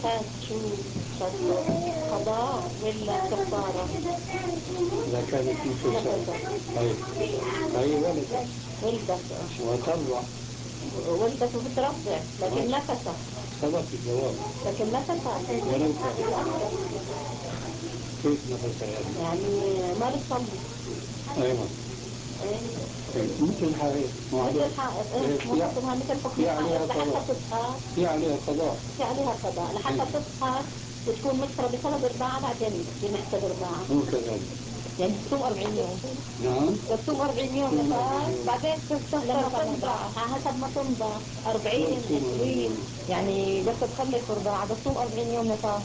النفاس شو صدق قضاء ولا كفارة؟ إذا كانت نفسها هي ولدت وترضع ولدت وبترضع لكن نفست. سبق الجواب لكن نفست ولو كان كيف نفسها يعني ما بتصلي. أيوة مثل الحائط مثل الحائط مثل حكم الحائط لحتى تصحى في عليها قضاء لحتى تصحى وتكون مكسرة بسبب رضاعة بعدين بنحسب رضاعة. هو كذلك يعني تصوم 40 يوم. نعم تصوم 40 يوم نفاس بعدين لما ترضع حسب ما تنضع 40 20 يعني بس تخلف رضاعة بتصوم 40 يوم نفاس.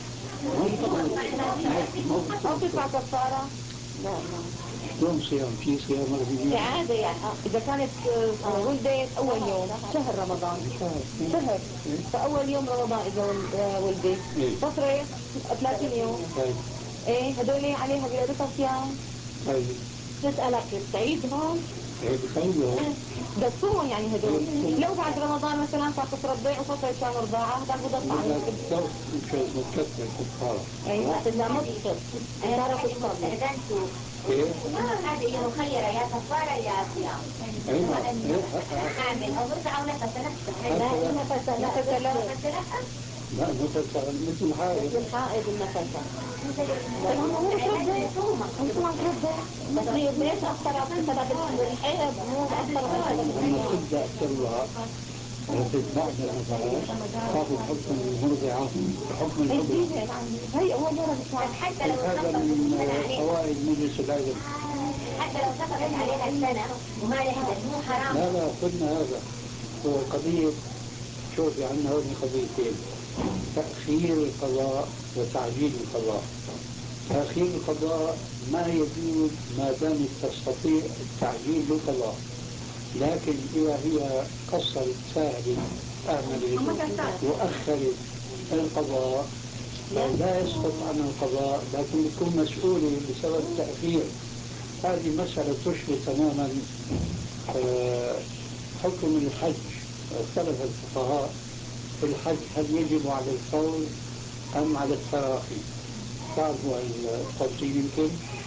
أو تدفع كفارة. لا يوم صيام في صيام في عادة يعني إذا كانت ولدت أول يوم شهر رمضان شهر فأول يوم رمضان إذا ولدت فترة 30 يوم إيه هدول عليها بيقدروا صيام. نسألك تعيدهم؟ بخيرهم بتصوموا يعني هدول لو بعد رمضان مثلا صارت ترضع وفترة شهر رضاعة هذا بضل عليك مكتب الكفارة. أيوة إذا مت صارت تصلي. هذه هي مخيرة يا كفارة يا صيام. حامل أو مرضعة ونفس لا نفس مثل الحائض النفس. بس هي ليش أثرت بسبب الحيض مو أثرت لما تبدأ ترضع بعد النفس تاخذ حكم المرضعة وحكم الحبل. هي أول مرة بسمع. حتى لو هذا من فوائد مجلس العلم. حتى لو سقطت عليها السنة وما لحقت مو حرام. لا قلنا هذا هو قضية. شوفي عندنا هذه قضيتين: تأخير القضاء وتعجيل القضاء. تأخير القضاء ما يجوز ما دامت تستطيع التعجيل بالقضاء، لكن إذا هي قصرت ساهلت أهملت وأخرت القضاء لا يسقط عنها القضاء، لكن تكون مسؤولة بسبب التأخير. هذه مسألة تشبه تماما حكم الحج. اختلف الفقهاء في الحج هل يجب على الفور أم على التراخي. تعرفوا التفصيل يمكن؟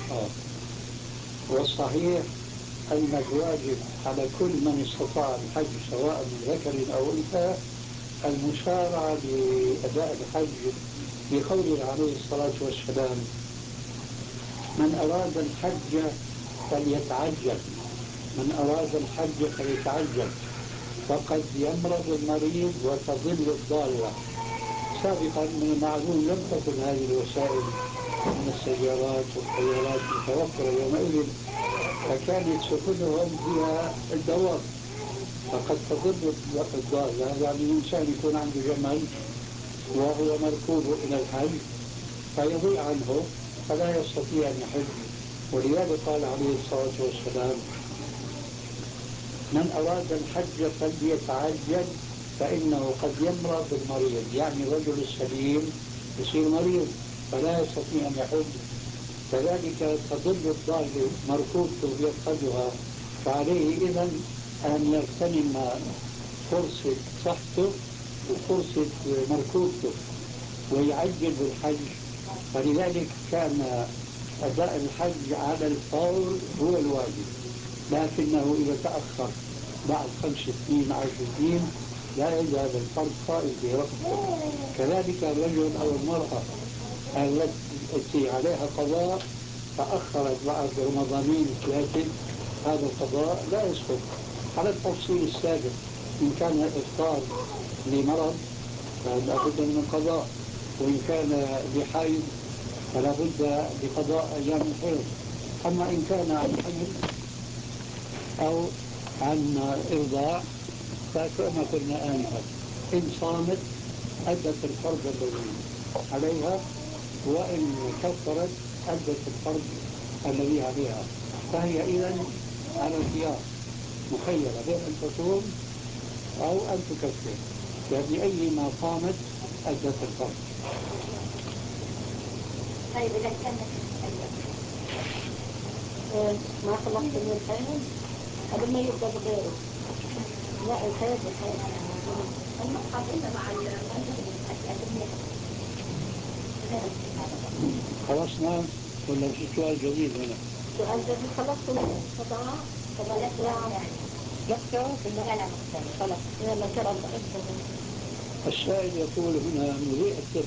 والصحيح أن الواجب على كل من استطاع الحج سواء من ذكر أو أنثى المسارعة بأداء الحج، بقوله عليه الصلاة والسلام: من أراد الحج فليتعجل، من أراد الحج فليتعجل، فقد يمرض المريض وتضل الضالة. سابقا من المعلوم لم تكن هذه الوسائل من السيارات والطيارات متوفرة يومئذ، فكانت سفنهم هي الدواب، فقد تضل الضالة. يعني الإنسان يكون عنده جمل وهو مركوب إلى الحج فيضيع عنه فلا يستطيع أن يحج. ولذلك قال عليه الصلاة والسلام: من أراد الحج فليتعجل فإنه قد يمرض المريض. يعني الرجل السليم يصير مريض فلا يستطيع أن يحج. كذلك تضل الضال مركوبته يفقدها، فعليه إذن أن يغتنم فرصة صحته وفرصة مركوبته ويعجل بالحج. فلذلك كان أداء الحج على الفور هو الواجب، لكنه إذا تأخر بعد 5 سنين 10 سنين لا يزال الفرض قائم في رقبته. كذلك الرجل أو المرأة التي عليها قضاء تأخرت بعد رمضانين 3، هذا القضاء لا يسقط على التفصيل السابق. إن كان الإفطار لمرض فلا بد من القضاء، وإن كان لحيض فلا بد لقضاء أيام الحيض. أما إن كان عن حمل أو عن إرضاع فكما قلنا آنفا إن صامت أدت الفرض الذي عليها، وإن كفرت أدت الفرض الذي عليها، فهي إذن على الخيار مخيرة بين أن تصوم أو أن تكفر، يعني أي ما قامت أدت الفرض. طيب إذا كانت ما خلصت من الحيض قبل ما يبدأ بغيره. لا الحيض المصحف إلا مع خلصنا ولا في سؤال جديد هنا؟ سؤال جديد خلصتوا خطأ؟ لا خلاص يلا إن شاء الله. السائل يقول هنا مذيع